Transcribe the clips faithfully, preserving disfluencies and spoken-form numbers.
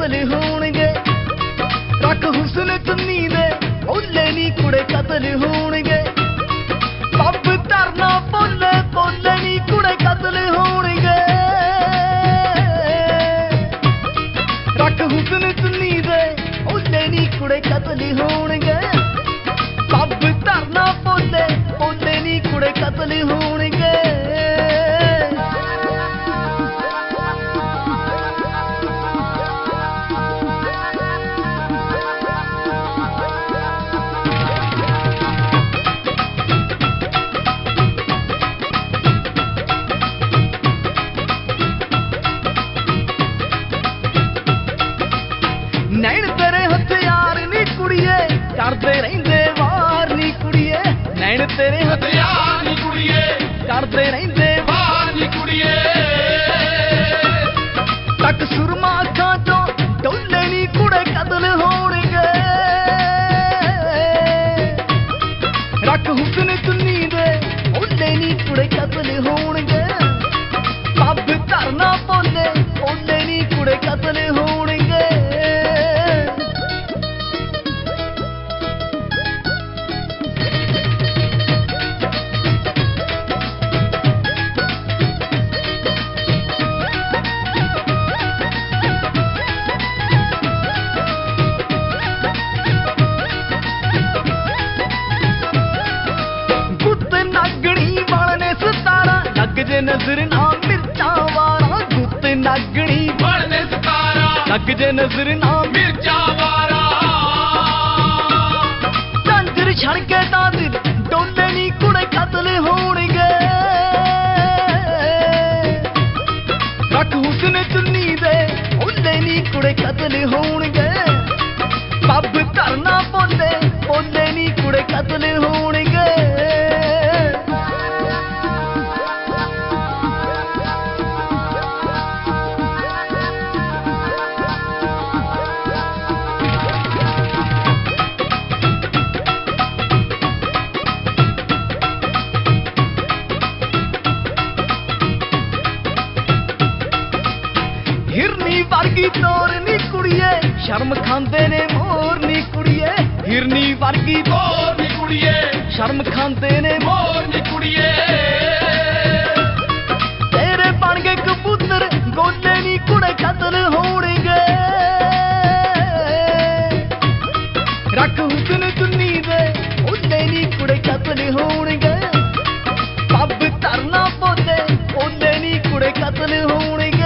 कतल होणगे। रख हुस्न चुन्नी दे ओले नी कुड़े कतल होणगे। पब धरना पोले पोले नी कुड़े कतल होणगे। रख हुस्न चुन्नी दे ओले नी कुड़े कतल होणगे। पब धरना पोले पोले नी कुड़े कतल होणगे। नैन तेरे हथियार नी कुड़िए करदे रहिंदे वार नी कुड़िए। नैन तेरे हथियार नी कुड़िए करदे रहिंदे वार नी कुड़िए। तक सुरमा अखां चों डोले नी कुड़े कतल होणगे। रख हुस्न चुन्नी दे ओले नी कुड़े कतल होणगे। पब धरना पोले ओले नी कुड़े कतल होणगे। लग जे नजर ना मिर्चा वारा गुत नागणी बनने सितारा। लग जे नजर ना मिर्चा वारा झंझर छड़के दा दिल डोले नी कुड़े कतल होणगे। रख हुस्न चुन्नी दे ओले नी कुड़े कतल होणगे। पब धरना पोले पोले नी कुड़े कतल होणगे। हिरनी वर्गी तोर नी कुड़िए शर्म खांदे ने मोर नी कुड़िए। हिरनी वर्गी मोर नी कुड़िए शर्म खांदे ने मोर नी कुड़िए। तेरे बन गए कबूतर गोले नी कुड़े कतल होणगे। रख हुस्न चुन्नी दे ओले नी कुड़े कतल होणगे। पब धरना पोले ओले नी कुड़े कतल होणगे।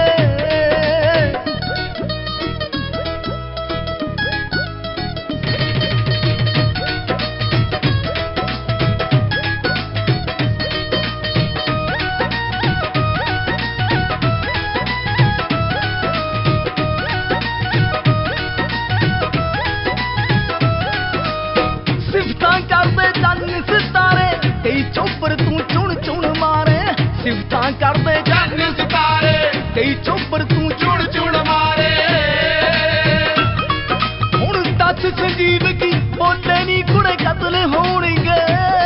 सिफतां करदे चन्न सितारे कई चोपर तू चुन चुन मारे। सिफतां करदे चन्न सितारे कई चोपर तू चुन चुन मारे। हुण दस संजीव की बोले नी कुड़े कतल होणगे।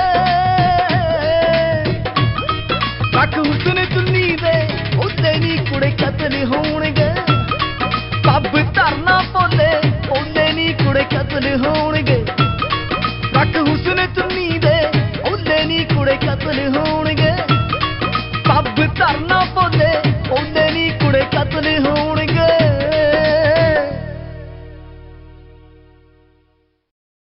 रख हुस्न चुन्नी दे ओले नी कुड़े कतल होणगे। पब धरना पोले ओले नी कुड़े कतल होणगे। रख हुस्न चुन्नी दे ओले नी कुड़े कतल होणगे। पब धरना पोले ओले नी कुड़े कतल होणगे।